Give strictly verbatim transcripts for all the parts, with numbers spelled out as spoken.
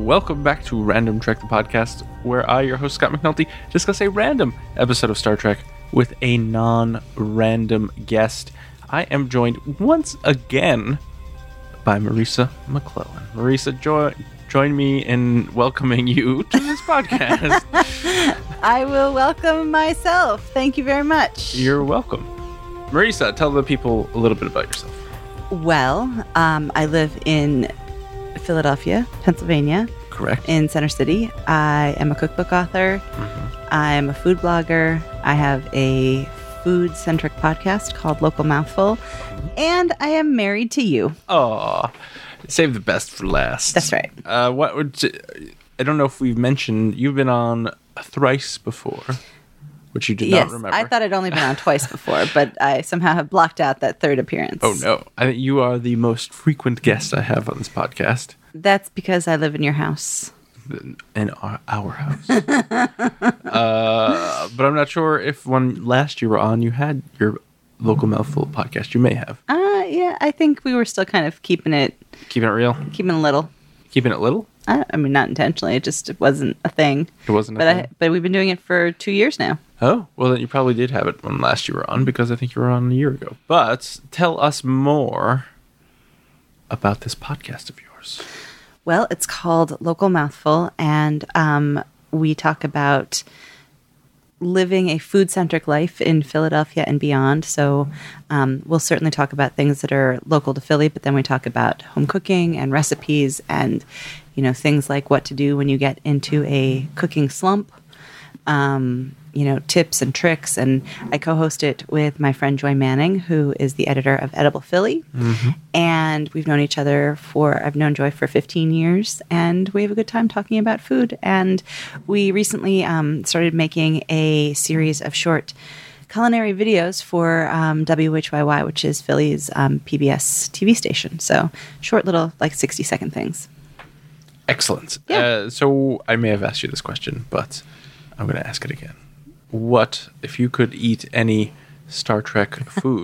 welcome back to Random Trek, the podcast, where I, your host Scott McNulty, discuss a random episode of Star Trek with a non-random guest. I am joined once again by Marisa McClellan. Marisa, jo- join me in welcoming you to this podcast. I will welcome myself. Thank you very much. You're welcome. Marisa, tell the people a little bit about yourself. Well, um, I live in Philadelphia, Pennsylvania. Correct. In Center City. I am a cookbook author. Mm-hmm. I am a food blogger. I have a food-centric podcast called Local Mouthful. And I am married to you. Aw, save the best for last. That's right. Uh, what would I don't know if we've mentioned, you've been on thrice before, which you did yes, not remember. I thought I'd only been on twice before, but I somehow have blocked out that third appearance. Oh, no. I think you are the most frequent guest I have on this podcast. That's because I live in your house. In our, our house. uh, but I'm not sure if when last you were on, you had your Local Mouthful podcast. You may have. Uh, yeah, I think we were still kind of keeping it... Keeping it real? Keeping it little. Keeping it little? I, I mean, not intentionally. It just it wasn't a thing. It wasn't a but thing? I, but we've been doing it for two years now. Oh, well, then you probably did have it when last you were on, because I think you were on a year ago. But tell us more about this podcast of yours. Well, it's called Local Mouthful, and um, we talk about living a food-centric life in Philadelphia and beyond. So um, we'll certainly talk about things that are local to Philly, but then we talk about home cooking and recipes and, you know, things like what to do when you get into a cooking slump. Um, you know, tips and tricks. And I co-host it with my friend Joy Manning, who is the editor of Edible Philly. Mm-hmm. And we've known each other for, I've known Joy for fifteen years, and we have a good time talking about food. And we recently um, started making a series of short culinary videos for um, W H Y Y, which is Philly's um, P B S T V station. So short little, like sixty second things. Excellent. Yeah. Uh, so I may have asked you this question, but I'm going to ask it again. What, if you could eat any Star Trek food,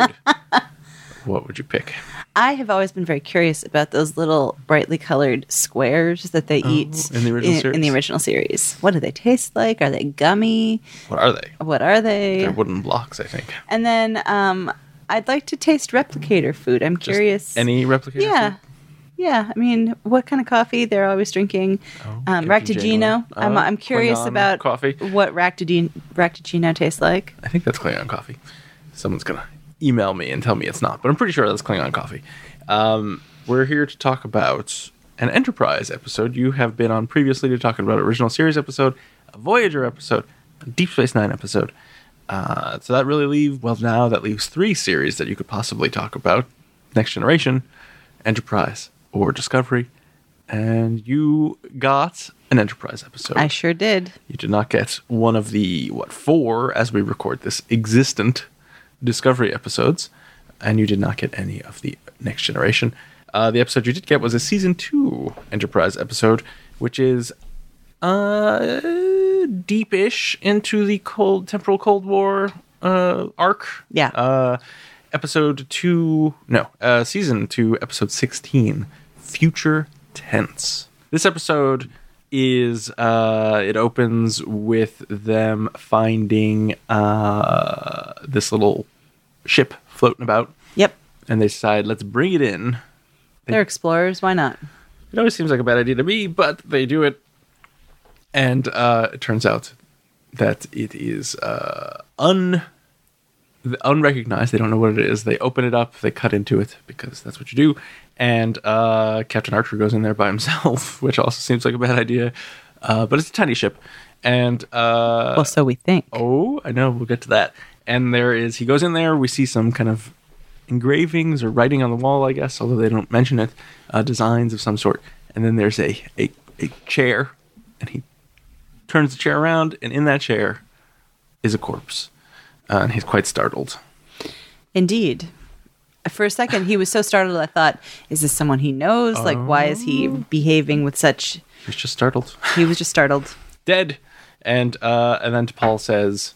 what would you pick? I have always been very curious about those little brightly colored squares that they oh, eat in the original in, series. In the original series. What do they taste like? Are they gummy? What are they? What are they? They're wooden blocks, I think. And then um, I'd like to taste replicator food. I'm Just curious. Any replicator yeah. food? Yeah, I mean, what kind of coffee they're always drinking? Oh, um, Ractigino. Uh, I'm, I'm curious Klingon about coffee. what Ractigino, Ractigino tastes like. I think that's Klingon coffee. Someone's going to email me and tell me it's not, but I'm pretty sure that's Klingon coffee. Um, we're here to talk about an Enterprise episode. You have been on previously to talk about an original series episode, a Voyager episode, a Deep Space Nine episode. Uh, so that really leaves, well, now that leaves three series that you could possibly talk about. Next Generation, Enterprise, or Discovery, and you got an Enterprise episode. I sure did. You did not get one of the, what, four, as we record this, existent Discovery episodes, and you did not get any of the Next Generation. Uh, the episode you did get was a Season two Enterprise episode, which is uh, deep-ish into the cold temporal Cold War uh, arc. Yeah. Uh, episode two, no, uh, Season two, Episode sixteen, Future Tense. This episode is, uh, it opens with them finding uh, this little ship floating about. Yep. And they decide, let's bring it in. They, They're explorers. Why not? It always seems like a bad idea to me, but they do it. And uh, it turns out that it is uh, un... unrecognized. They don't know what it is. They open it up. They cut into it because that's what you do. And uh, Captain Archer goes in there by himself, which also seems like a bad idea. Uh, but it's a tiny ship. And uh, well, so we think. Oh, I know. We'll get to that. And there is. He goes in there. We see some kind of engravings or writing on the wall, I guess, although they don't mention it. Uh, designs of some sort. And then there's a, a a chair, and he turns the chair around, and in that chair is a corpse. Uh, and he's quite startled. Indeed. For a second, he was so startled, I thought, is this someone he knows? Oh. Like, why is he behaving with such... He's just startled. He was just startled. Dead. And uh, and then T'Pol says,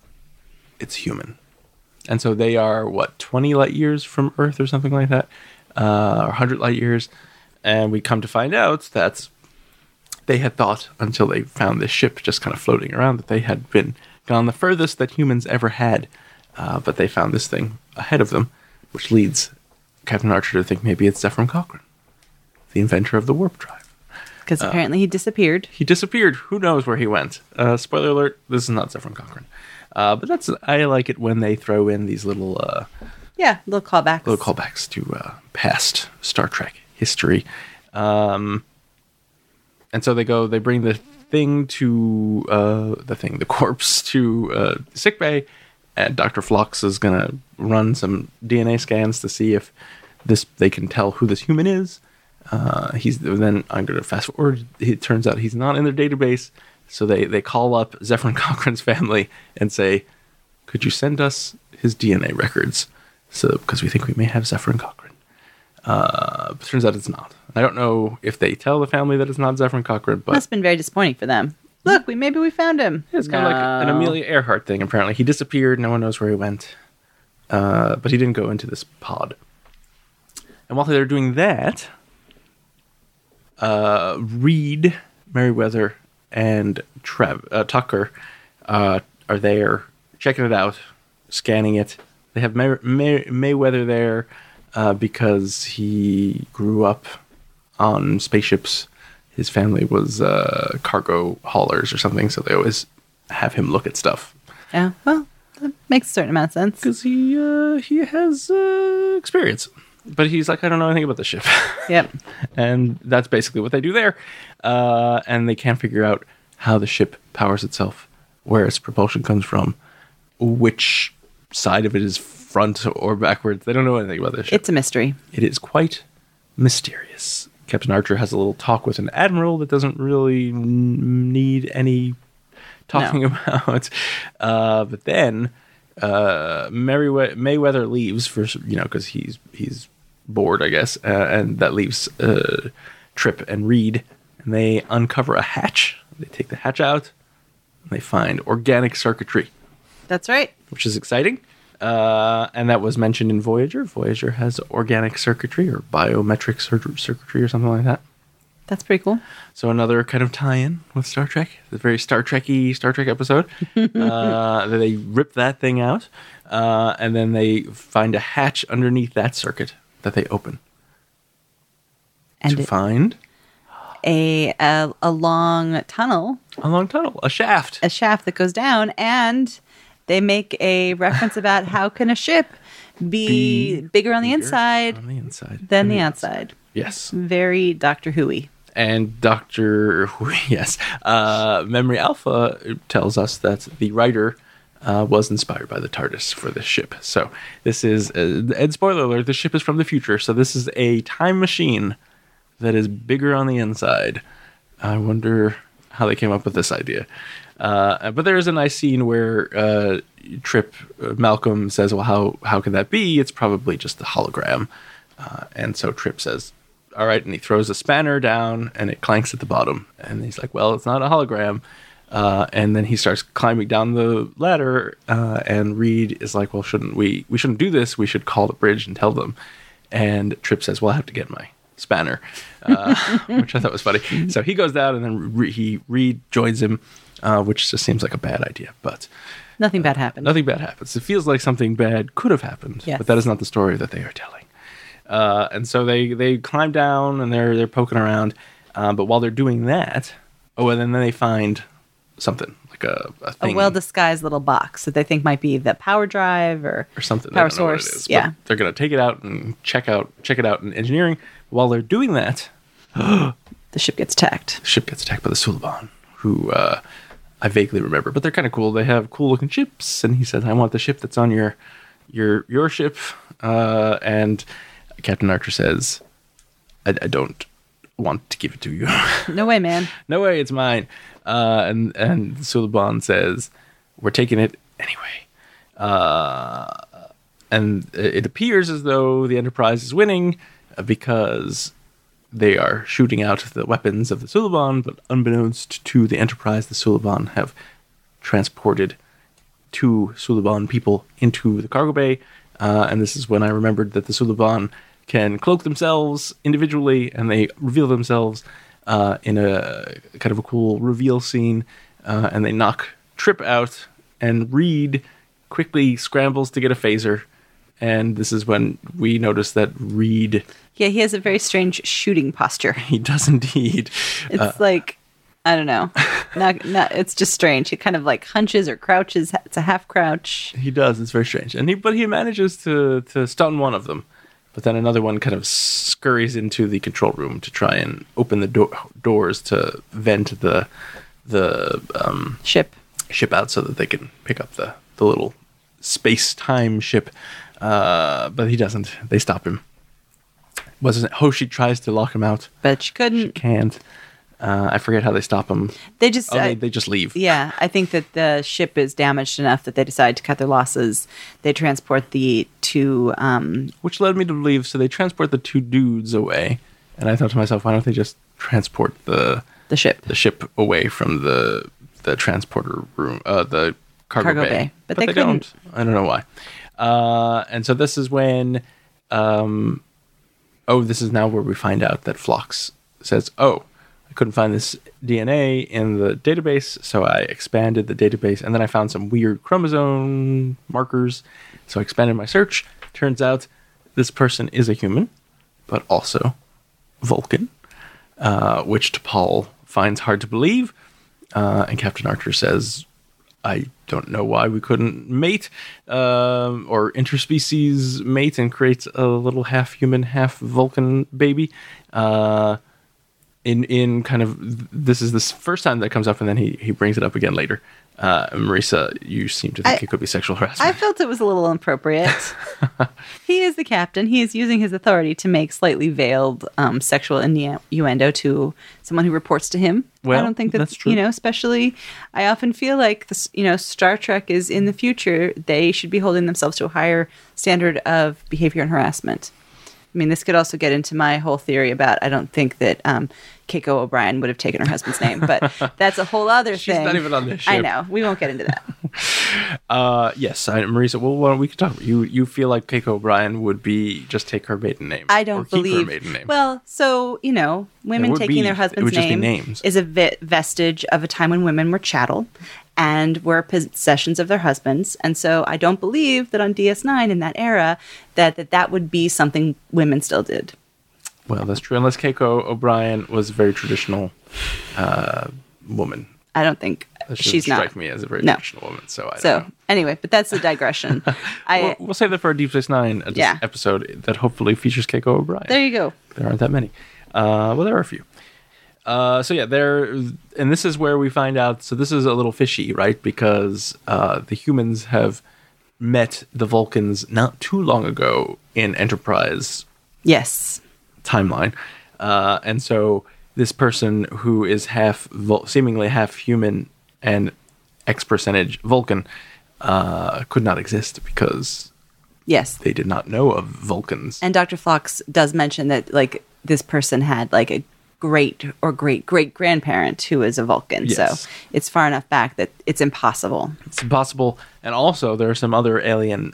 it's human. And so they are, what, twenty light years from Earth or something like that? Uh, or one hundred light years. And we come to find out that they had thought, until they found this ship just kind of floating around, that they had been gone the furthest that humans ever had. Uh, but they found this thing ahead of them, which leads Captain Archer to think maybe it's Zephyr Cochrane, the inventor of the warp drive. Because apparently he disappeared. He disappeared. Who knows where he went? Uh, spoiler alert, this is not Zephyr Cochrane. Uh, but that's I like it when they throw in these little... Uh, yeah, little callbacks. Little callbacks to uh, past Star Trek history. Um, and so they go, they bring the thing to, uh, the thing, the corpse to uh, sickbay, and Doctor Phlox is going to run some D N A scans to see if this they can tell who this human is. Uh, he's then I'm going to fast forward. It turns out he's not in their database, so they, they call up Zephyr Cochrane's family and say, "Could you send us his D N A records? So because we think we may have Zephyr Cochrane." Uh, but turns out it's not. I don't know if they tell the family that it's not Zephyr Cochrane, but must have been very disappointing for them. Look, we maybe we found him. It's kind of like an Amelia Earhart thing. Apparently, he disappeared. No one knows where he went, uh, but he didn't go into this pod. And while they're doing that, uh, Reed, Merriweather, and Trev, uh, Tucker uh, are there checking it out, scanning it. They have May- May- Mayweather there uh, because he grew up on spaceships. His family was uh, cargo haulers or something, so they always have him look at stuff. Yeah, well, that makes a certain amount of sense. Because he uh, he has uh, experience. But he's like, I don't know anything about the ship. Yep. And that's basically what they do there. Uh, and they can't figure out how the ship powers itself, where its propulsion comes from, which side of it is front or backwards. They don't know anything about this ship. It's a mystery. It is quite mysterious. Captain Archer has a little talk with an admiral that doesn't really n- need any talking No. about. Uh, but then uh, Merriwe- Mayweather leaves for you know because he's he's bored, I guess, uh, and that leaves uh, Trip and Reed, and they uncover a hatch. They take the hatch out, and they find organic circuitry. That's right. Which is exciting. Uh, and that was mentioned in Voyager. Voyager has organic circuitry or biometric cir- circuitry or something like that. That's pretty cool. So another kind of tie-in with Star Trek. The very Star Trek-y Star Trek episode. uh, they rip that thing out. Uh, and then they find a hatch underneath that circuit that they open. And to it, find... A, a a long tunnel. A long tunnel. A shaft. A shaft that goes down, and... They make a reference about how can a ship be, be bigger on the bigger inside, on the inside than the outside. Yes. Very Doctor Who-y. And Doctor yes, uh, Memory Alpha tells us that the writer uh, was inspired by the TARDIS for this ship. So this is, uh, and spoiler alert, the ship is from the future. So this is a time machine that is bigger on the inside. I wonder how they came up with this idea. Uh, but there is a nice scene where uh, Trip uh, Malcolm says, "Well, how how can that be? It's probably just a hologram." Uh, and so Trip says, "All right," and he throws a spanner down, and it clanks at the bottom. And he's like, "Well, it's not a hologram." Uh, and then he starts climbing down the ladder, uh, and Reed is like, "Well, shouldn't we? We shouldn't do this. We should call the bridge and tell them." And Trip says, "Well, I have to get my spanner," uh, which I thought was funny. So he goes down, and then Re- he Reed joins him. Uh, which just seems like a bad idea, but nothing bad happened. Nothing bad happens. It feels like something bad could have happened, yes. But that is not the story that they are telling. Uh, and so they, they climb down and they're they're poking around, um, but while they're doing that, oh, and then they find something like a a, thing, a well disguised little box that they think might be the power drive or or something. Power I don't know what source. it is, yeah, they're gonna take it out and check out check it out in engineering. While they're doing that, the ship gets attacked. The ship gets attacked by the Suliban, who. Uh, I vaguely remember, but they're kind of cool. They have cool looking ships, and he says, "I want the ship that's on your, your, your ship." Uh, and Captain Archer says, I, "I don't want to give it to you." No way, man. No way, it's mine. Uh, and and Suliban says, "We're taking it anyway." Uh, and it appears as though the Enterprise is winning because they are shooting out the weapons of the Suliban, but unbeknownst to the Enterprise, the Suliban have transported two Suliban people into the cargo bay. Uh, and this is when I remembered that the Suliban can cloak themselves individually, and they reveal themselves uh, in a kind of a cool reveal scene, uh, and they knock Trip out, and Reed quickly scrambles to get a phaser, and this is when we notice that Reed... Yeah, he has a very strange shooting posture. He does indeed. It's Uh, like, I don't know. Not, not, it's just strange. He kind of like hunches or crouches. It's a half crouch. He does. It's very strange. And he, but he manages to, to stun one of them. But then another one kind of scurries into the control room to try and open the do- doors to vent the the um, Ship. ship out so that they can pick up the, the little space-time ship. Uh, but he doesn't. They stop him. Wasn't it Hoshi tries to lock him out? But she couldn't. She can't. Uh, I forget how they stop him. They just... Oh, uh, they, they just leave. Yeah, I think that the ship is damaged enough that they decide to cut their losses. They transport the two... Um, Which led me to believe, so they transport the two dudes away. And I thought to myself, why don't they just transport the the ship. the ship away from the the transporter room, uh, the cargo, Cargo bay. bay. But they couldn't. don't. I don't know why. Uh, and so this is when... Um, oh, this is now where we find out that Phlox says, oh, I couldn't find this D N A in the database, so I expanded the database, and then I found some weird chromosome markers, so I expanded my search. Turns out this person is a human, but also Vulcan, uh, which T'Pol finds hard to believe, uh, and Captain Archer says, I don't know why we couldn't mate um, or interspecies mate and create a little half-human, half-Vulcan baby. Uh, in in kind of, this is the first time that comes up, and then he, he brings it up again later. Uh, Marisa, you seem to think I- it could be sexual harassment. I felt it was a little inappropriate. He is the captain. He is using his authority to make slightly veiled um, sexual innuendo to someone who reports to him. Well, I don't think that, that's true. you know, especially, I often feel like, this, you know, Star Trek is in the future. They should be holding themselves to a higher standard of behavior and harassment. I mean, this could also get into my whole theory about, I don't think that um, Keiko O'Brien would have taken her husband's name, but that's a whole other She's thing. not even on this ship. I know. We won't get into that. Uh, yes, I, Marisa, well, well, we could talk. You you feel like Keiko O'Brien would be, just take her maiden name. I or don't keep believe. her maiden name. Well, so you know, women would taking be- their it husband's would just be name names. is a vi- vestige of a time when women were chattel and were possessions of their husbands, and so I don't believe that on D S nine in that era that that, that would be something women still did. Well, that's true. Unless Keiko O'Brien was a very traditional uh, woman. I don't think That doesn't she's strike not. me as a very No. traditional woman. So I don't So know. anyway, but that's a digression. I We'll, we'll save that for a Deep Space Nine uh, Yeah. episode that hopefully features Keiko O'Brien. there you go. There aren't that many. Uh, well, there are a few. Uh, so yeah, there, and this is where we find out. So this is a little fishy, right? Because uh, the humans have met the Vulcans not too long ago in Enterprise Yes. timeline, uh, and so this person who is half Vul- seemingly half human and X percentage Vulcan uh, could not exist because Yes. they did not know of Vulcans. And Doctor Phlox does mention that like this person had like a great or great great grandparent who is a Vulcan. Yes. So it's far enough back that it's impossible. It's impossible, and also there are some other alien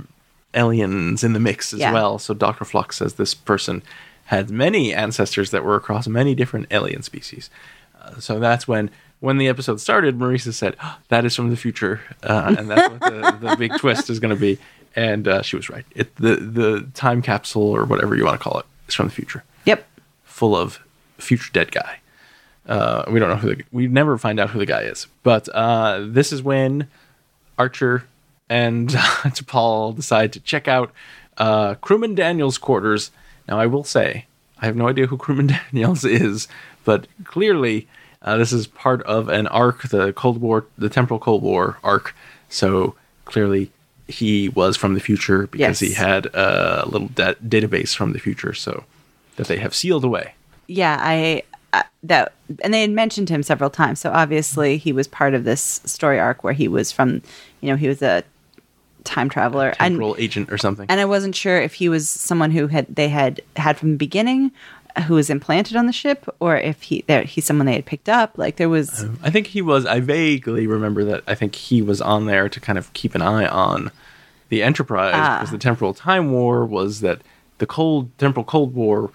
aliens in the mix as Yeah. well. So Doctor Phlox says this person had many ancestors that were across many different alien species. Uh, so that's when, when the episode started, Marisa said, oh, "That is from the future," uh, and that's what the, the big twist is going to be. And uh, she was right. It, the the time capsule or whatever you want to call it is from the future, Yep. full of future dead guy. Uh, we don't know who the, we never find out who the guy is, but uh, this is when Archer and T'Pol decide to check out uh, Crewman Daniels' quarters. Now, I will say, I have no idea who Crewman Daniels is, but clearly uh, this is part of an arc, the Cold War, the Temporal Cold War arc. So clearly he was from the future because Yes. he had a little da- database from the future, so that they have sealed away. Yeah, I uh, that and they had mentioned him several times. So obviously he was part of this story arc where he was from, you know, he was a time traveler. And Temporal agent or something. and I wasn't sure if he was someone who had they had had from the beginning, uh, who was implanted on the ship, or if he there he's someone they had picked up. Like there was I think he was, I vaguely remember that I think he was on there to kind of keep an eye on the Enterprise, Ah. because the Temporal Time War was that the cold Temporal Cold War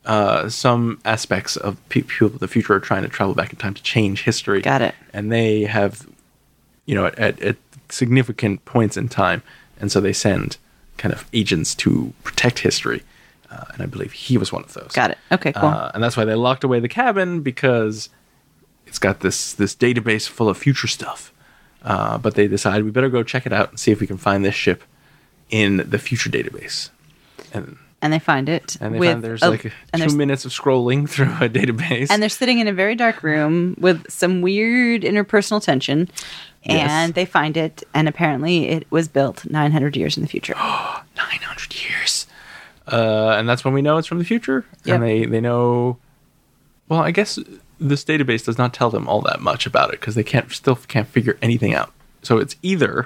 uh, some aspects of pe- people of the future are trying to travel back in time to change history. Got it. And they have, you know, at, at, at significant points in time, and so they send kind of agents to protect history. Uh, and I believe he was one of those. Got it. Okay, cool. Uh, and that's why they locked away the cabin, because it's got this this database full of future stuff. Uh, but they decide we better go check it out and see if we can find this ship in the future database. And and they find it. and they with find there's a- like and two there's- minutes of scrolling through a database. And they're sitting in a very dark room with some weird interpersonal tension. Yes. And they find it, and apparently it was built nine hundred years in the future. nine hundred years. Uh, and that's when we know it's from the future. Yep. And they, they know... Well, I guess this database does not tell them all that much about it, because they can't still can't figure anything out. So it's either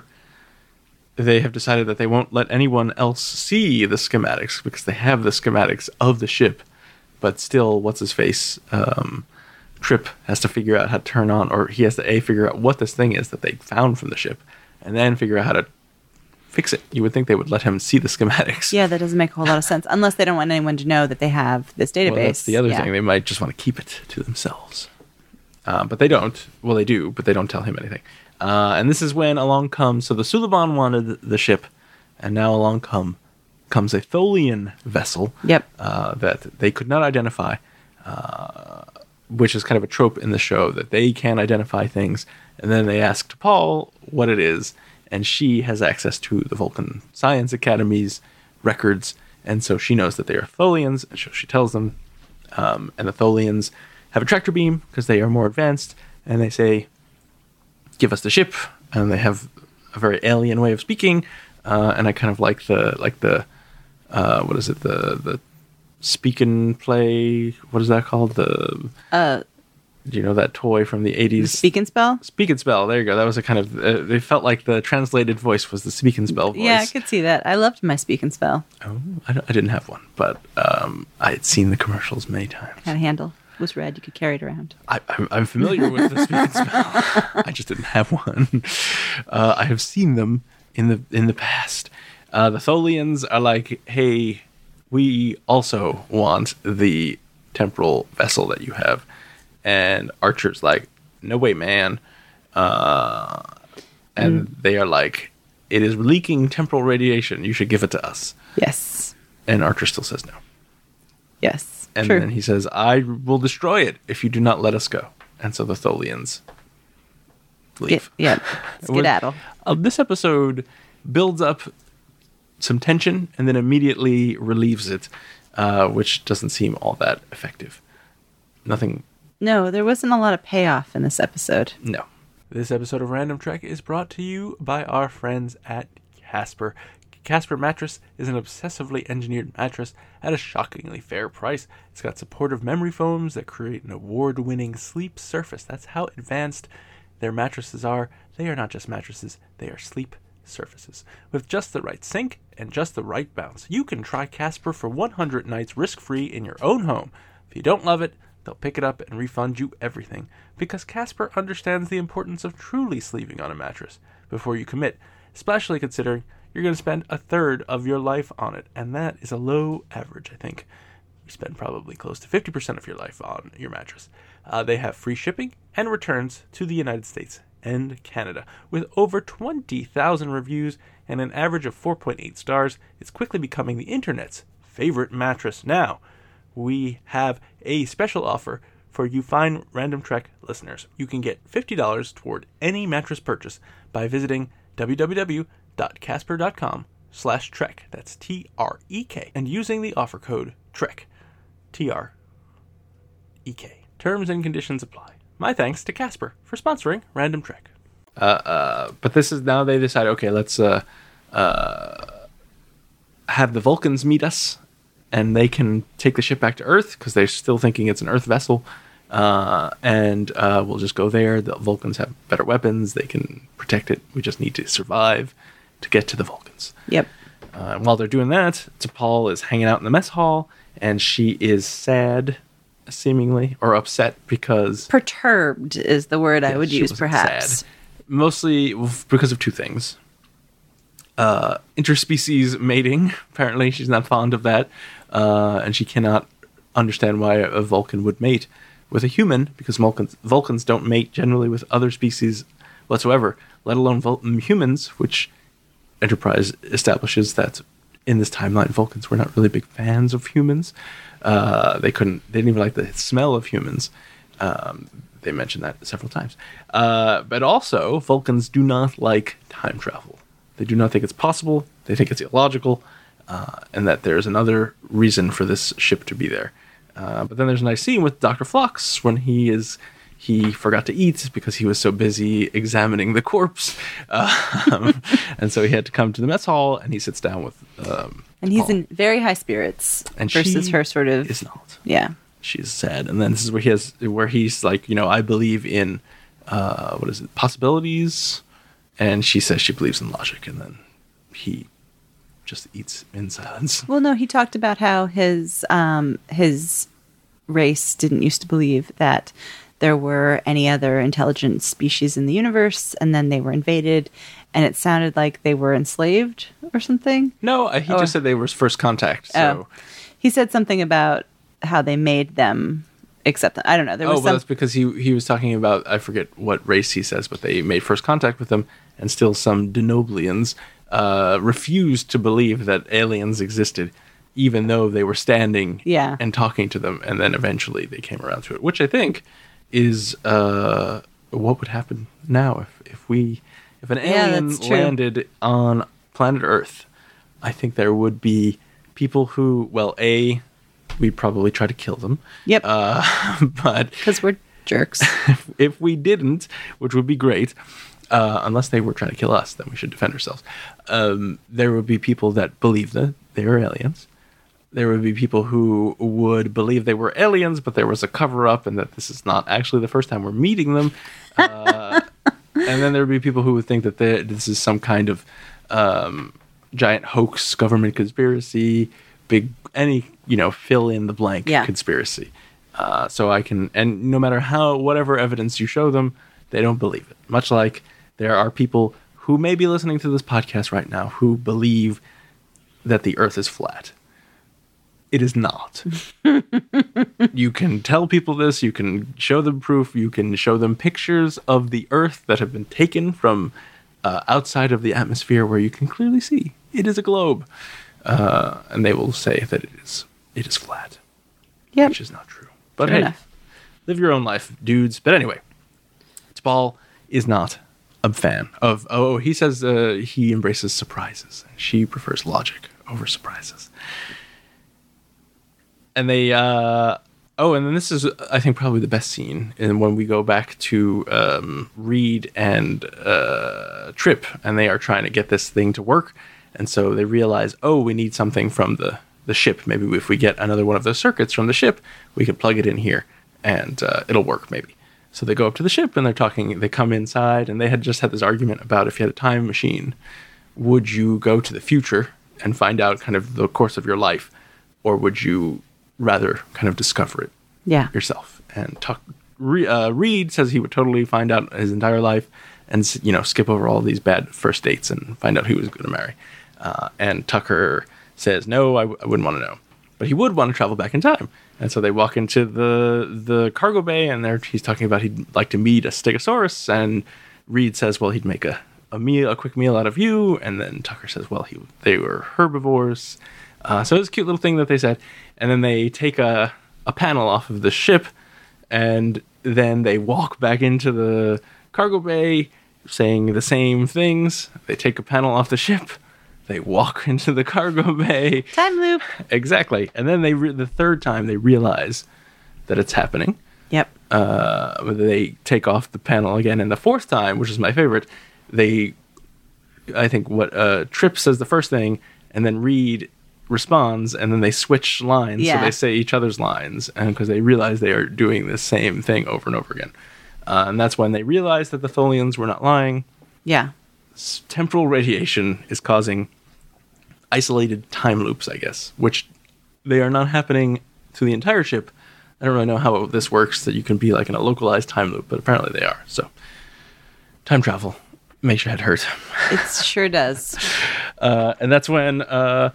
they have decided that they won't let anyone else see the schematics, because they have the schematics of the ship, but still, what's-his-face... Um, Trip has to figure out how to turn on, or he has to A, figure out what this thing is that they found from the ship, and then figure out how to fix it. You would think they would let him see the schematics. Yeah, that doesn't make a whole lot of sense, unless they don't want anyone to know that they have this database. Well, that's the other Yeah. thing. They might just want to keep it to themselves. Uh, but they don't. Well, they do, but they don't tell him anything. Uh, and this is when along comes... So the Suliban wanted the ship, and now along come comes a Tholian vessel Yep. uh, that they could not identify, uh, which is kind of a trope in the show, that they can identify things, and then they ask T'Pol what it is, and she has access to the Vulcan Science Academy's records, and so she knows that they are Tholians, and so she tells them, um, and the Tholians have a tractor beam, because they are more advanced, and they say, give us the ship, and they have a very alien way of speaking, uh, and I kind of like the, like the, uh, what is it, the, the, Speak and Play, what is that called? The Uh, do you know that toy from the eighties? Speak and Spell? Speak and Spell. There you go. That was a kind of. Uh, they felt like the translated voice was the Speak and Spell voice. Yeah, I could see that. I loved my Speak and Spell. Oh, I, don't- I didn't have one, but um, I had seen the commercials many times. Had a handle. It was red. You could carry it around. I, I'm, I'm familiar with the Speak and Spell. I just didn't have one. Uh, I have seen them in the in the past. Uh, the Tholians are like, hey, we also want the temporal vessel that you have. And Archer's like, no way, man. Uh, and mm. they are like, it is leaking temporal radiation. You should give it to us. Yes. And Archer still says no. Yes. And True. then he says, I will destroy it if you do not let us go. And so the Tholians leave. Get, yeah. Skedaddle. Uh, this episode builds up some tension and then immediately relieves it, uh, which doesn't seem all that effective. Nothing. No, there wasn't a lot of payoff in this episode. No. This episode of Random Trek is brought to you by our friends at Casper. Casper Mattress is an obsessively engineered mattress at a shockingly fair price. It's got supportive memory foams that create an award-winning sleep surface. That's how advanced their mattresses are. They are not just mattresses, they are sleep surfaces. With just the right sink and just the right bounce, you can try Casper for one hundred nights risk-free in your own home. If you don't love it, they'll pick it up and refund you everything, because Casper understands the importance of truly sleeping on a mattress before you commit, especially considering you're going to spend a third of your life on it, and that is a low average, I think. You spend probably close to fifty percent of your life on your mattress. Uh, they have free shipping and returns to the United States and Canada. With over twenty thousand reviews and an average of four point eight stars, it's quickly becoming the internet's favorite mattress. Now, we have a special offer for you fine Random Trek listeners. You can get fifty dollars toward any mattress purchase by visiting www.casper.com slash trek. That's T R E K. And using the offer code TREK. T R E K. Terms and conditions apply. My thanks to Casper for sponsoring Random Trek. Uh, uh, but this is now they decide, okay, let's uh, uh, have the Vulcans meet us, and they can take the ship back to Earth because they're still thinking it's an Earth vessel. Uh, and uh, we'll just go there. The Vulcans have better weapons. They can protect it. We just need to survive to get to the Vulcans. Yep. Uh, and while they're doing that, T'Pol is hanging out in the mess hall, and she is sad, seemingly, or upset because... Perturbed is the word yeah, I would she use, wasn't perhaps. sad. Mostly because of two things. Uh, interspecies mating. Apparently, she's not fond of that. Uh, and she cannot understand why a Vulcan would mate with a human, because Vulcans, Vulcans don't mate generally with other species whatsoever, let alone Vul- humans, which Enterprise establishes that in this timeline, Vulcans were not really big fans of humans. Uh, they couldn't, they didn't even like the smell of humans. Um, they mentioned that several times. Uh, but also, Vulcans do not like time travel. They do not think it's possible. They think it's illogical, uh, and that there's another reason for this ship to be there. Uh, but then there's a nice scene with Doctor Phlox when he is he forgot to eat because he was so busy examining the corpse, um, and so he had to come to the mess hall, and he sits down with um, and he's Paul. in very high spirits And versus she her sort of is not. yeah. She's sad, and then this is where he has where he's like, you know, I believe in uh, what is it, possibilities, and she says she believes in logic, and then he just eats in silence. Well, no, he talked about how his um, his race didn't used to believe that there were any other intelligent species in the universe, and then they were invaded, and it sounded like they were enslaved or something. No, uh, he Oh. just said they were first contact. So. Oh. He said something about how they made them accept them. I don't know. There Oh, was well, some. that's because he he was talking about, I forget what race he says, but they made first contact with them, and still some Denoblians uh, refused to believe that aliens existed, even though they were standing Yeah. and talking to them, and then eventually they came around to it, which I think is uh, what would happen now if, if we if an Yeah, alien that's true. landed on planet Earth. I think there would be people who, well, A, we'd probably try to kill them. Yep. Uh, but Because we're jerks. if, if we didn't, which would be great, uh, unless they were trying to kill us, then we should defend ourselves. Um, there would be people that believe that they are aliens. There would be people who would believe they were aliens, but there was a cover-up and that this is not actually the first time we're meeting them. Uh, and then there would be people who would think that they, this is some kind of um, giant hoax, government conspiracy, big, any, you know, fill in the blank Yeah. conspiracy. Uh, so I can, and no matter how, whatever evidence you show them, they don't believe it. Much like there are people who may be listening to this podcast right now who believe that the earth is flat. It is not. You can tell people this, you can show them proof, you can show them pictures of the earth that have been taken from uh, outside of the atmosphere where you can clearly see it is a globe. Uh, and they will say that it is it is flat, Yep. which is not true. But Fair hey, enough. live your own life, dudes. But anyway, T'Pol is not a fan of, oh, he says uh, he embraces surprises. She prefers logic over surprises. And they, uh, oh, and then this is, I think, probably the best scene. And when we go back to um, Reed and uh, Trip, and they are trying to get this thing to work. And so they realize, oh, we need something from the, the ship. Maybe if we get another one of those circuits from the ship, we could plug it in here, and uh, it'll work, maybe. So they go up to the ship, and they're talking. They come inside, and they had just had this argument about if you had a time machine, would you go to the future and find out kind of the course of your life, or would you rather kind of discover it Yeah. yourself? And talk, Re, uh, Reed says he would totally find out his entire life and, you know, skip over all these bad first dates and find out who he was going to marry. Uh, and Tucker says, no, I, w- I wouldn't want to know. But he would want to travel back in time. And so they walk into the the cargo bay, and there he's talking about he'd like to meet a Stegosaurus. And Reed says, well, he'd make a, a meal, a quick meal out of you. And then Tucker says, well, he they were herbivores. Uh, so it's a cute little thing that they said. And then they take a, a panel off of the ship, and then they walk back into the cargo bay saying the same things. They take a panel off the ship. They walk into the cargo bay. Time loop. Exactly. And then they re- the third time they realize that it's happening. Yep. Uh, they take off the panel again. And the fourth time, which is my favorite, they, I think what uh, Trip says the first thing, and then Reed responds, and then they switch lines. Yeah. So they say each other's lines, and because they realize they are doing the same thing over and over again. Uh, and that's when they realize that the Tholians were not lying. Yeah. S- temporal radiation is causing isolated time loops, I guess, which they are not happening to the entire ship. I don't really know how this works, that you can be like in a localized time loop, but apparently they are. So, time travel makes your head hurt. It sure does. Uh, and that's when uh,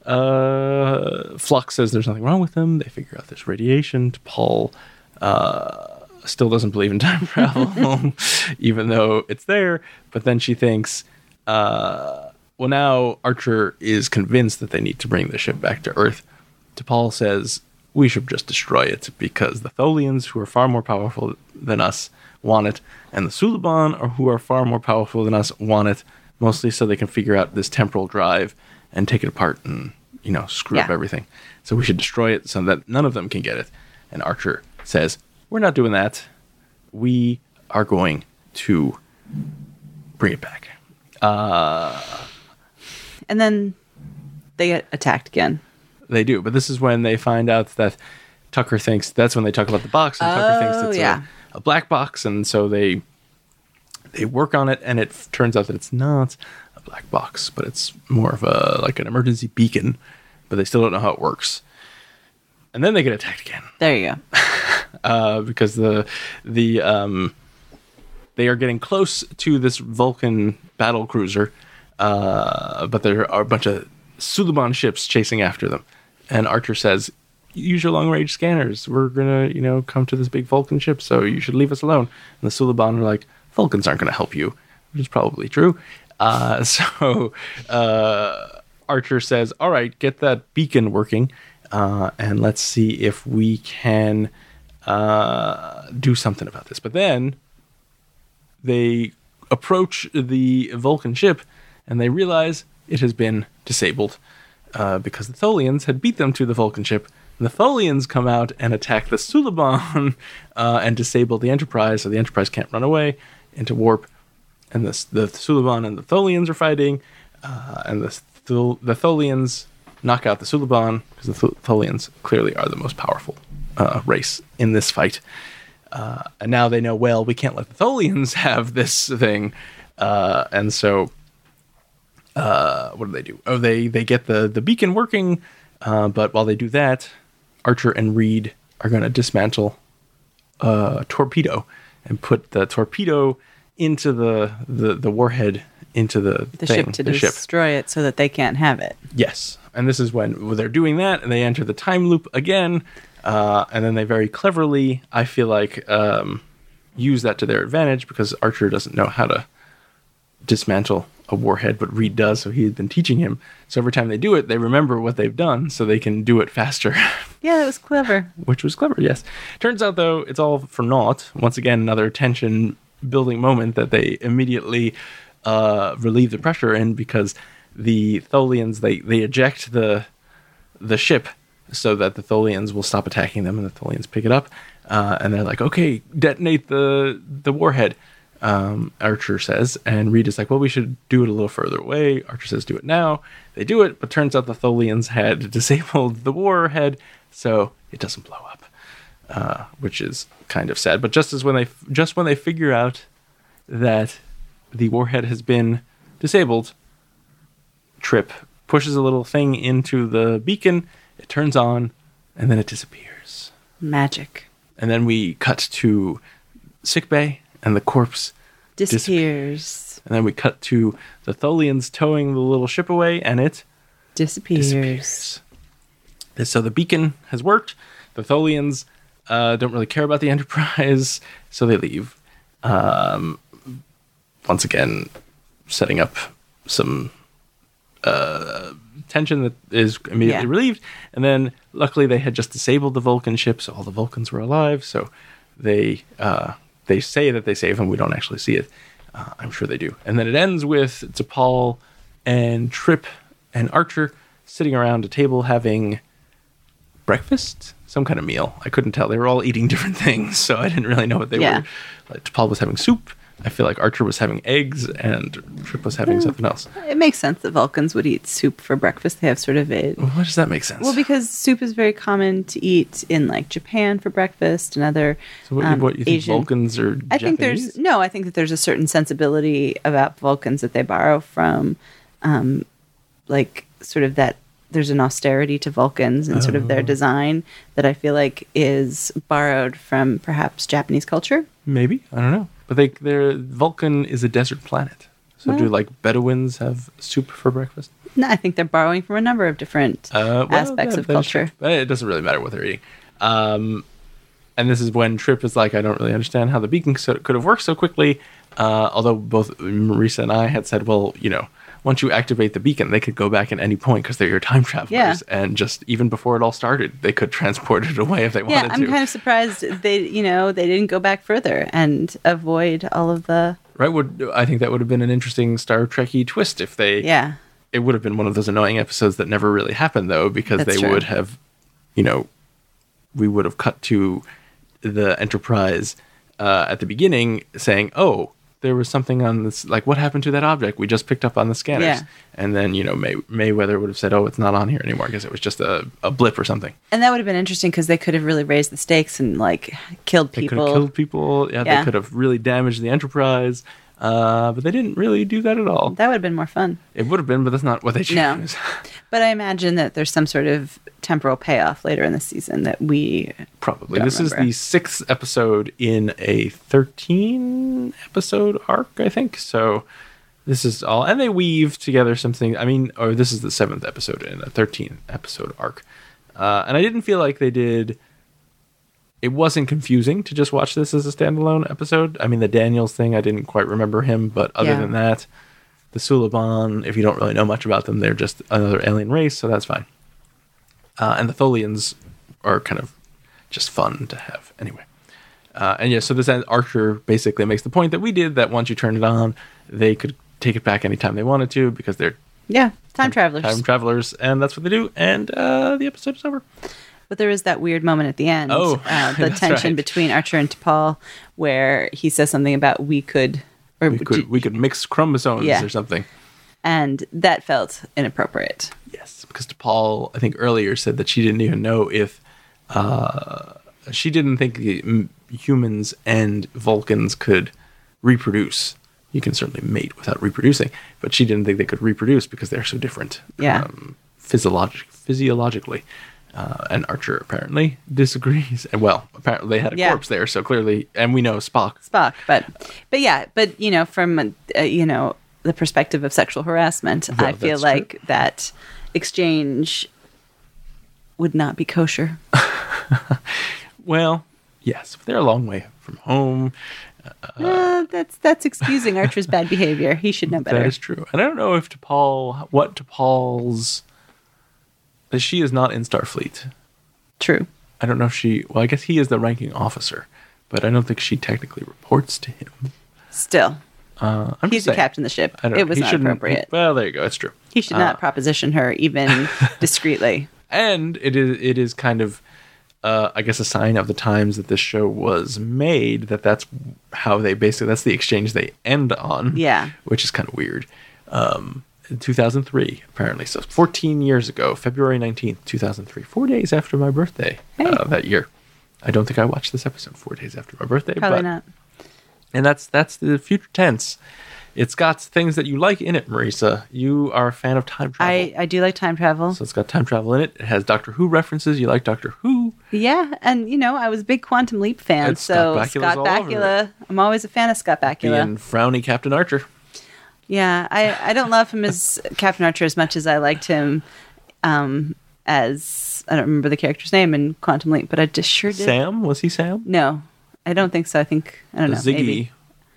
Uh, Flux says there's nothing wrong with them. They figure out there's radiation. T'Pol uh, still doesn't believe in time travel, even though it's there. But then she thinks, uh, well, now Archer is convinced that they need to bring the ship back to Earth. T'Pol says, we should just destroy it because the Tholians, who are far more powerful than us, want it. And the Suliban, or who are far more powerful than us, want it. Mostly so they can figure out this temporal drive and take it apart and, you know, screw yeah. up everything. So we should destroy it so that none of them can get it. And Archer says, we're not doing that. We are going to bring it back. Uh, and then they get attacked again. They do. But this is when they find out that Tucker thinks, that's when they talk about the box. And oh, Tucker thinks it's yeah. a, a black box. And so they they work on it. And it f- turns out that it's not a black box, but it's more of a like an emergency beacon. But they still don't know how it works. And then they get attacked again. There you go. uh, because the the um, they are getting close to this Vulcan battle cruiser, uh, but there are a bunch of Suliban ships chasing after them. And Archer says, "Use your long range scanners. We're gonna, you know, come to this big Vulcan ship, so you should leave us alone." And the Suliban are like, "Vulcans aren't gonna help you," which is probably true. Uh, so uh, Archer says, "All right, get that beacon working." Uh, and let's see if we can uh, do something about this. But then they approach the Vulcan ship and they realize it has been disabled uh, because the Tholians had beat them to the Vulcan ship. And the Tholians come out and attack the Suliban uh, and disable the Enterprise, so the Enterprise can't run away into warp. And the, the Suliban and the Tholians are fighting, uh, and the, the, the Tholians knock out the Suliban, because the Tholians clearly are the most powerful uh, race in this fight. Uh, and now they know, well, we can't let the Tholians have this thing. Uh, and so, uh, what do they do? Oh, they, they get the, the beacon working, uh, but while they do that, Archer and Reed are going to dismantle a torpedo and put the torpedo into the, the, the warhead, into the, the thing, ship to the destroy ship. it so that they can't have it. Yes. And this is when they're doing that, and they enter the time loop again, uh, and then they very cleverly, I feel like, um, use that to their advantage, because Archer doesn't know how to dismantle a warhead, but Reed does, so he had been teaching him. So every time they do it, they remember what they've done, so they can do it faster. Yeah, that was clever. Which was clever, yes. Turns out, though, it's all for naught. Once again, another tension-building moment that they immediately uh, relieve the pressure in, because the Tholians, they, they eject the the ship so that the Tholians will stop attacking them, and the Tholians pick it up, uh, and they're like, okay, detonate the the warhead, um, Archer says, and Reed is like, well, we should do it a little further away. Archer says, do it now. They do it, but turns out the Tholians had disabled the warhead, so it doesn't blow up, uh, which is kind of sad. But just as when they just when they figure out that the warhead has been disabled, Trip pushes a little thing into the beacon, it turns on, and then it disappears. Magic. And then we cut to sickbay, and the corpse Disappears. disappears. And then we cut to the Tholians towing the little ship away, and it Disappears. disappears. So the beacon has worked. The Tholians uh, don't really care about the Enterprise, so they leave. Um, once again, setting up some Uh, tension that is immediately Yeah. relieved, and then luckily they had just disabled the Vulcan ship, so all the Vulcans were alive. So they uh, they say that they save them. We don't actually see it. Uh, I'm sure they do. And then it ends with T'Pol and Trip and Archer sitting around a table having breakfast, some kind of meal. I couldn't tell. They were all eating different things, so I didn't really know what they Yeah. were. Like, T'Pol was having soup. I feel like Archer was having eggs, and Trip was having something else. It makes sense that Vulcans would eat soup for breakfast. They have sort of a... Why does that make sense? Well, because soup is very common to eat in, like, Japan for breakfast and other So what, um, what you think Asian... Vulcans are I Japanese? think there's... No, I think that there's a certain sensibility about Vulcans that they borrow from, um, like, sort of that... There's an austerity to Vulcans and sort of their Oh. design that I feel like is borrowed from perhaps Japanese culture. Maybe. I don't know. But they, they're, Vulcan is a desert planet. So Well- do like Bedouins have soup for breakfast? No, I think they're borrowing from a number of different Uh, well, aspects that- of that is true. culture. But it doesn't really matter what they're eating. Um, and this is when Trip is like, I don't really understand how the beacon so- could have worked so quickly. Uh, although both Marisa and I had said, well, you know, once you activate the beacon, they could go back at any point because they're your time travelers. Yeah. And just even before it all started, they could transport it away if they Yeah, wanted I'm to. kind of surprised they, you know, they didn't go back further and avoid all of the. Right? Would I think that would have been an interesting Star Trek-y twist if they. Yeah. It would have been one of those annoying episodes that never really happened, though, because That's they true. would have, you know, we would have cut to the Enterprise uh, at the beginning saying, oh, there was something on this, like, what happened to that object we just picked up on the scanners? Yeah. And then, you know, May, Mayweather would have said, oh, it's not on here anymore because it was just a, a blip or something. And that would have been interesting because they could have really raised the stakes and, like, killed They people. could have killed people. Yeah, Yeah. they could have really damaged the Enterprise. Uh, but they didn't really do that at all. That would have been more fun. It would have been, but that's not what they No. chose. But I imagine that there's some sort of temporal payoff later in the season that we. Probably. Don't This is remember. the sixth episode in a thirteen episode arc, I think. So this is all, and they weave together something. I mean, or this is the seventh episode in a thirteen episode arc. Uh, and I didn't feel like they did. It wasn't confusing to just watch this as a standalone episode. I mean, the Daniels thing, I didn't quite remember him, but other Yeah. than that, the Suliban, if you don't really know much about them, they're just another alien race, so that's fine. Uh, and the Tholians are kind of just fun to have anyway. Uh, and yeah, so this Archer basically makes the point that we did, that once you turn it on, they could take it back anytime they wanted to because they're Yeah, time travelers. time travelers, and that's what they do. And uh, the episode is over. But there is that weird moment at the end. Oh, uh, the that's tension right. between Archer and T'Pol, where he says something about we could, or We could we could mix chromosomes Yeah. or something. and that felt inappropriate. Yes, because Paul, I think earlier said that she didn't even know if uh, she didn't think the m- humans and Vulcans could reproduce. You can certainly mate without reproducing, but she didn't think they could reproduce because they're so different. Yeah. Um, physiolog- physiologically. Uh, and Archer apparently disagrees. And well, apparently they had a Yeah. corpse there, so clearly, and we know Spock. Spock, but but yeah, but you know, from uh, you know the perspective of sexual harassment, Well, I feel that's like that exchange would not be kosher. Well, yes, but they're a long way from home. Uh, that's that's excusing Archer's bad behavior. He should know better. That is true. And I don't know if T'Pol, what T'Pol's, she is not in Starfleet. True. I don't know if she, well, I guess he is the ranking officer, but I don't think she technically reports to him. Still, Uh, I'm he's just the saying. captain of the ship. I don't It was he not shouldn't- appropriate. Well, there you go. It's true. He should not proposition her even discreetly. And it is, it is kind of, uh, I guess, a sign of the times that this show was made, that that's how they basically, that's the exchange they end on. Yeah. Which is kind of weird. Um, in two thousand three, apparently. So fourteen years ago, February nineteenth, two thousand three, four days after my birthday Hey. uh, that year. I don't think I watched this episode four days after my birthday. Probably but, not. And that's that's the future tense. It's got things that you like in it, Marisa. You are a fan of time travel. I, I do like time travel. So it's got time travel in it. It has Doctor Who references. You like Doctor Who. Yeah, and you know, I was a big Quantum Leap fan, And so Scott Bakula's Scott all over Bakula. I'm always a fan of Scott Bakula. Being frowny Captain Archer. Yeah, I, I don't love him as Captain Archer as much as I liked him um, as I don't remember the character's name in Quantum Leap, but I just sure did. Sam? Was he Sam? No, I don't think so. I think I don't know. Ziggy. Maybe.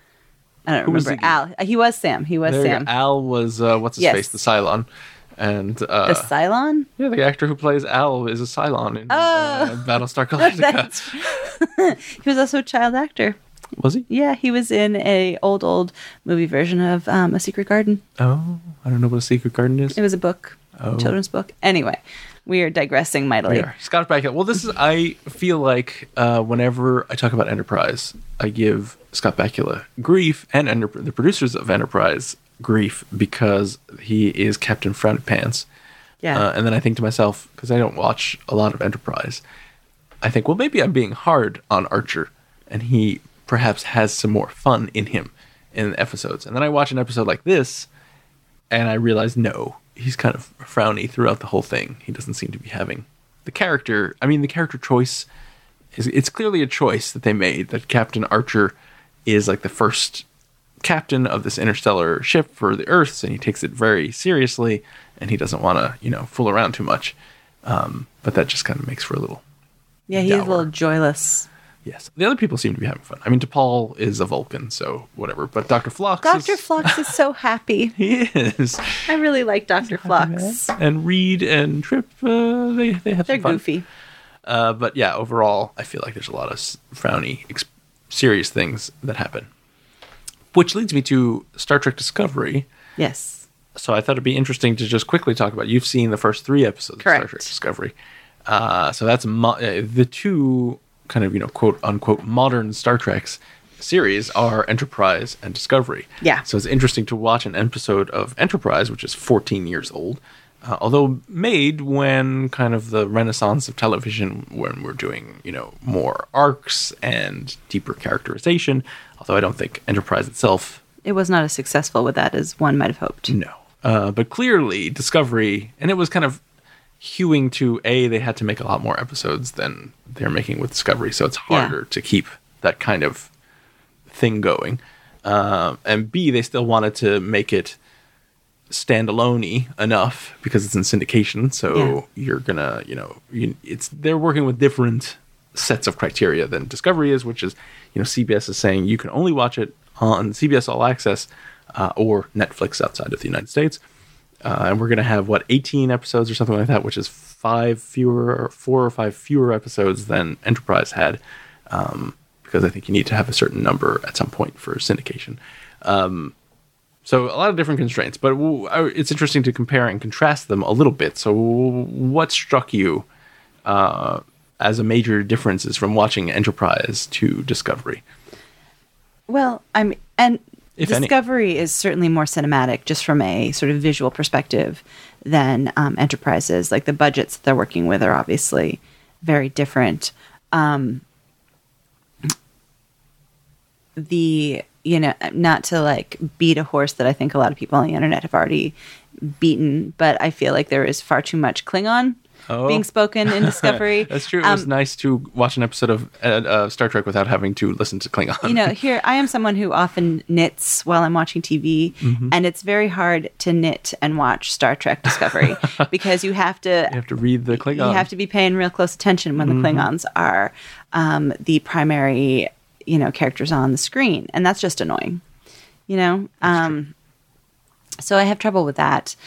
I don't Who was remember. Ziggy? Al. Uh, He was Sam. He was There you go. Sam. Al was, uh, what's his Yes. face? The Cylon. And, uh, The Cylon? yeah, the actor who plays Al is a Cylon in Oh. uh, Battlestar Galactica. That's- he was also a child actor. Was he? Yeah, he was in a old, old movie version of um, A Secret Garden. Oh, I don't know what a secret garden is. It was a book, Oh. a children's book. Anyway, we are digressing mightily. We are. Scott Bakula. Well, this is, I feel like uh, whenever I talk about Enterprise, I give Scott Bakula grief and Enter- the producers of Enterprise grief because he is Captain Frowny Pants. Yeah. Uh, and then I think to myself, because I don't watch a lot of Enterprise, I think, well, maybe I'm being hard on Archer, and he perhaps has some more fun in him in episodes. And then I watch an episode like this, and I realize, no, he's kind of frowny throughout the whole thing. He doesn't seem to be having the character. I mean, the character choice is, it's clearly a choice that they made, that Captain Archer is like the first captain of this interstellar ship for the Earths, and he takes it very seriously, and he doesn't want to, you know, fool around too much. Um, but that just kind of makes for a little Yeah, he's dour. a little joyless. Yes. The other people seem to be having fun. I mean, T'Pol is a Vulcan, so whatever. But Doctor Phlox Doctor is... Phlox is so happy. He is. I really like Doctor Phlox. And Reed and Trip, uh, they, they have They're some fun. goofy. Uh, but yeah, overall, I feel like there's a lot of s- frowny, ex- serious things that happen. Which leads me to Star Trek Discovery. Yes. So I thought it'd be interesting to just quickly talk about. You've seen the first three episodes Correct. of Star Trek Discovery. Uh, so that's mo- uh, the two kind of, you know, quote unquote modern Star Treks series are Enterprise and Discovery. Yeah. So it's interesting to watch an episode of Enterprise, which is fourteen years old, uh, although made when kind of the renaissance of television, when we're doing, you know, more arcs and deeper characterization. Although I don't think Enterprise itself. It was not as successful with that as one might have hoped. No. Uh, but clearly, Discovery, and it was kind of hewing to, A, they had to make a lot more episodes than they're making with Discovery, so it's harder Yeah. to keep that kind of thing going. Um, and B, they still wanted to make it standalone-y enough because it's in syndication, so Yeah. you're gonna, you know, you, it's they're working with different sets of criteria than Discovery is, which is, you know, C B S is saying you can only watch it on C B S All Access uh, or Netflix outside of the United States. Uh, and we're going to have, what, eighteen episodes or something like that, which is five fewer, or four or five fewer episodes than Enterprise had, um, because I think you need to have a certain number at some point for syndication. Um, so a lot of different constraints, but w- I- it's interesting to compare and contrast them a little bit. So what struck you uh, as a major differences from watching Enterprise to Discovery? Well, I'm and If any. Discovery is certainly more cinematic, just from a sort of visual perspective, than um, Enterprise is. Like the budgets that they're working with are obviously very different. Um, the you know, not to like beat a horse that I think a lot of people on the internet have already beaten, but I feel like there is far too much Klingon Oh. being spoken in Discovery. That's true. It was Um, nice to watch an episode of uh, uh, Star Trek without having to listen to Klingon. You know, here I am someone who often knits while I'm watching T V, Mm-hmm. and it's very hard to knit and watch Star Trek Discovery because you have to you have to read the Klingon. you have to be paying real close attention when the Mm-hmm. Klingons are um, the primary, you know, characters on the screen, and that's just annoying. You know, um, so I have trouble with that.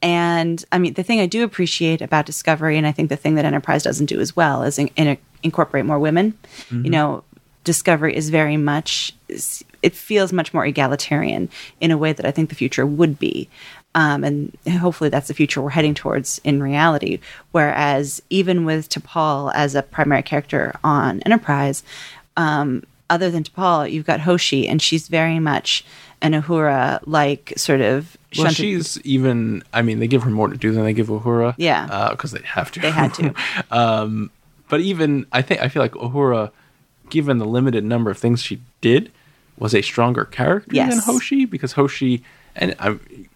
And I mean, the thing I do appreciate about Discovery, and I think the thing that Enterprise doesn't do as well, is in, in, incorporate more women. Mm-hmm. You know, Discovery is very much, it feels much more egalitarian in a way that I think the future would be. Um, and hopefully that's the future we're heading towards in reality. Whereas even with T'Pol as a primary character on Enterprise, um, other than T'Pol, you've got Hoshi, and she's very much an Uhura-like sort of. Well, shunted- she's even. I mean, they give her more to do than they give Uhura. Yeah. because they have to. They had to. um, but even I think I feel like Uhura, given the limited number of things she did, was a stronger character Yes. than Hoshi, because Hoshi and I,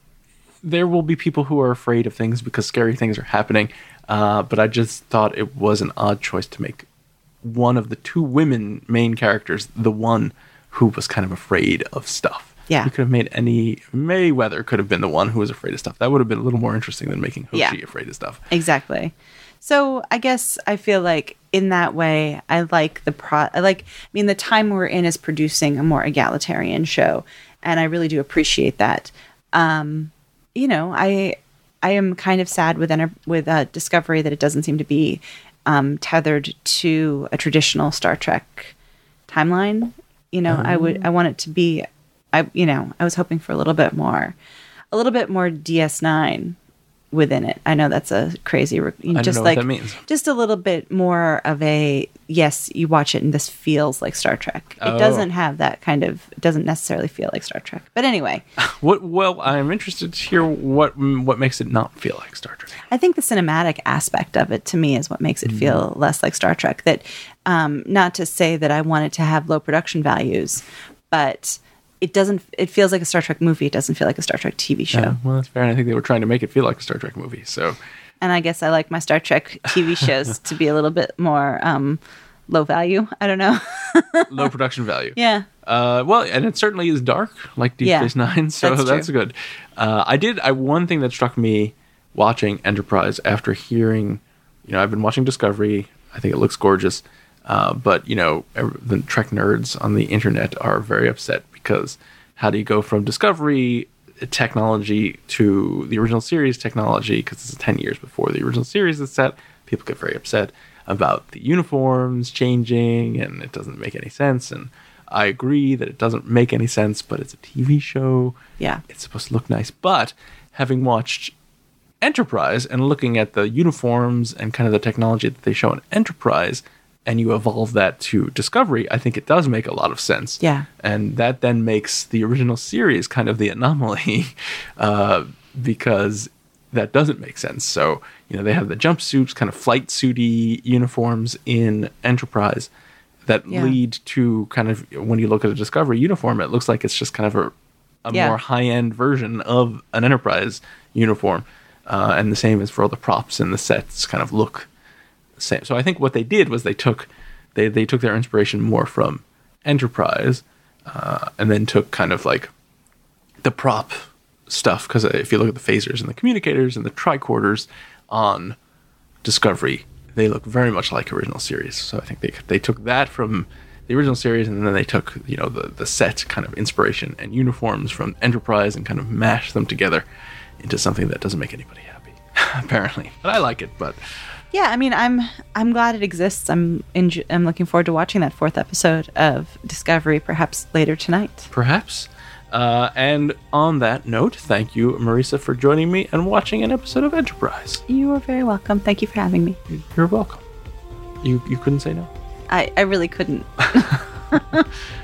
there will be people who are afraid of things because scary things are happening. Uh, but I just thought it was an odd choice to make one of the two women main characters the one who was kind of afraid of stuff. Yeah. You could have made any Mayweather could have been the one who was afraid of stuff. That would have been a little more interesting than making Hoshi Yeah. afraid of stuff. Exactly. So I guess I feel like in that way, I like the pro. I like. I mean, the time we're in is producing a more egalitarian show, and I really do appreciate that. Um, you know, I I am kind of sad with enter- with uh, Discovery that it doesn't seem to be um, tethered to a traditional Star Trek timeline. You know, I would I want it to be. I you know I was hoping for a little bit more, a little bit more D S nine within it. I know that's a crazy, re- I don't just know like what that means. just a little bit more of a yes. You watch it and this feels like Star Trek. It Oh. doesn't have that kind of. It doesn't necessarily feel like Star Trek. But anyway, What? Well, I'm interested to hear what what makes it not feel like Star Trek. I think the cinematic aspect of it to me is what makes it feel less like Star Trek. That, um, not to say that I want it to have low production values, but it doesn't. It feels like a Star Trek movie. It doesn't feel like a Star Trek T V show. Yeah, well, that's fair. And I think they were trying to make it feel like a Star Trek movie. So And I guess I like my Star Trek T V shows to be a little bit more um, low value. I don't know. Low production value. Yeah. Uh, well, and it certainly is dark, like Deep Yeah, Space Nine, so that's that's, true. good. Uh, I did. I one thing that struck me watching Enterprise after hearing, you know, I've been watching Discovery. I think it looks gorgeous, uh, but you know, ev- the Trek nerds on the internet are very upset because how do you go from Discovery technology to the original series technology? Because it's ten years before the original series is set. People get very upset about the uniforms changing, and it doesn't make any sense. And I agree that it doesn't make any sense, but it's a T V show. Yeah. It's supposed to look nice. But having watched Enterprise and looking at the uniforms and kind of the technology that they show in Enterprise, and you evolve that to Discovery, I think it does make a lot of sense. Yeah. And that then makes the original series kind of the anomaly, uh, because that doesn't make sense. So, you know, they have the jumpsuits, kind of flight suity uniforms in Enterprise that Yeah. lead to kind of, when you look at a Discovery uniform, it looks like it's just kind of a, a Yeah. more high-end version of an Enterprise uniform. Uh, and the same as for all the props and the sets kind of look the same. So I think what they did was they took they, they took their inspiration more from Enterprise, uh, and then took kind of like the prop stuff, because if you look at the phasers and the communicators and the tricorders on Discovery, they look very much like original series. So I think they they took that from the original series, and then they took, you know, the the set kind of inspiration and uniforms from Enterprise and kind of mashed them together into something that doesn't make anybody happy, apparently. But I like it. But Yeah, I mean, I'm I'm glad it exists. I'm enj- I'm looking forward to watching that fourth episode of Discovery, perhaps later tonight. perhaps. Uh, and on that note, thank you, Marisa, for joining me and watching an episode of Enterprise. You are very welcome. Thank you for having me. You're welcome. You you couldn't say no. I, I really couldn't.